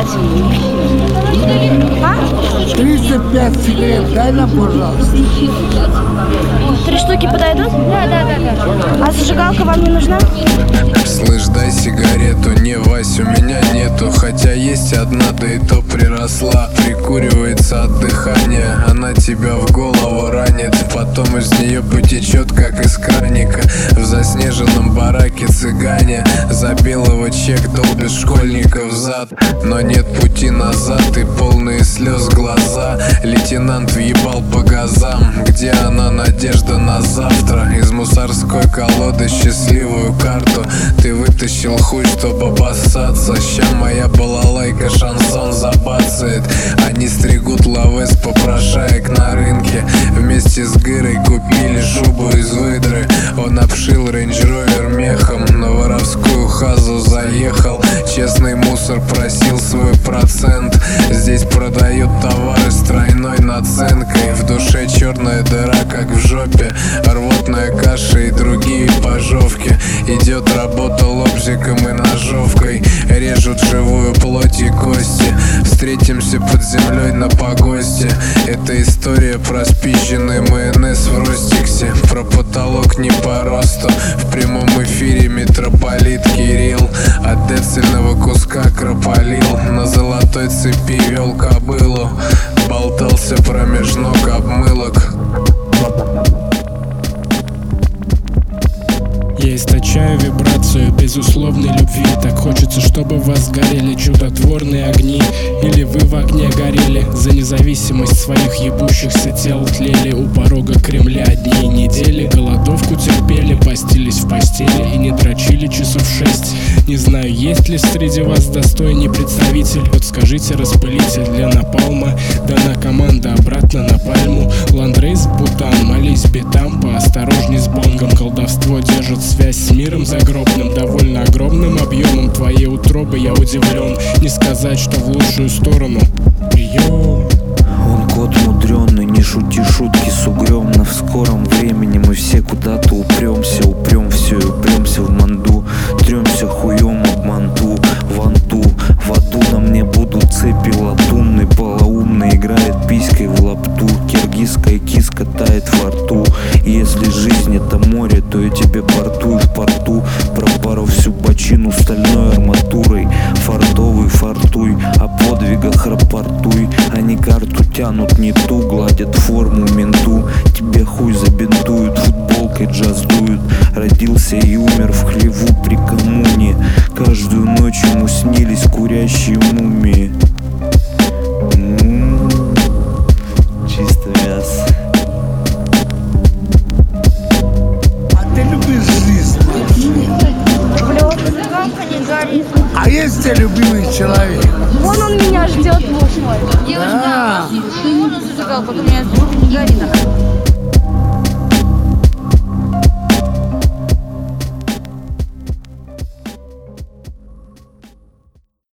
взять? А? 35 сигарет дай нам, пожалуйста. 3 штуки подойдут? Да. А зажигалка вам не нужна? Слышь, дай сигарету, не, Вась, у меня нету. Хотя есть одна, да и то приросла. Прикуривается от дыхания, она тебя в голову ранит. Потом из нее потечет, как из краника. В заснеженном бараке цыгане за белого чек долбит школьников в зад. Но нет пути назад и полные слез глаза. Лейтенант въебал по газам. Где она, надежда на завтра? Из мусорской колоды счастливую карту ты вытащил хуй, чтобы обоссаться. Ща моя балалайка шансон забацает. Они стригут лавес попрошаек на рынке. Вместе с Гырой купили шубу из выдры. Он обшил рейндж-ровер мехом, на воровскую хазу заехал. Честный мусор просил свой процент. Здесь продают товары с тройной наценкой. В душе черная дыра, как в жопе. Рвотная каша и другие пожовки. Идет работа лобзиком и ножовкой. Режут живую плоть и кости. Встретимся под землей на погосте. Это история про спизженный майонез в Ростиксе. Про потолок не по росту. В прямом эфире митрополит Кирилл от децельного куска крополил. На золотой цепи вел кобылу. Болтался промеж ног обмылок. Я источаю вибрацию безусловной любви. Так хочется, чтобы в вас горели чудотворные огни. Или вы в огне горели. За независимость своих ебущихся тел тлели у порога Кремля дни и недели. Голодовку терпели, постились в постели и не дрочили часов 6. Не знаю, есть ли среди вас достойный представитель. Подскажите, распылитель для напалма. Дана команда обратно на пальму. Ландрейс, Бутан, молись битам. Поосторожней с бонгом, колдовство держит связь с миром загробным. Довольно огромным объемом твоей утробы я удивлен. Не сказать, что в лучшую сторону. Прием. Он кот мудрёный, не шути шутки с угрём. Но в скором времени мы все куда-то упрёмся. Упрём все и упрёмся в манду. Трёмся хуём об манту, ванту. В аду на мне будут цепи латунный. Полоумный играет писькой в лапту. Киргизская киска тает во рту. И если жизнь это море, то я тебе портую в порту. Пропару всю бочину стальной арматурой. Фартовый фартуй, о подвигах рапортуй. Они карту тянут не ту, гладят форму менту. Тебе хуй забинтуют, футболкой джаздуют. Родился и умер в хлеву при коммуне. Каждую ночь ему снились курящие мумии. Чисто мясо. А ты любишь жизнь? Люблю. Зажигалка не горит. А есть у тебя любимый человек? Вон он меня ждет, муж мой. Девушка, можно зажигалку, потом у меня не горит она.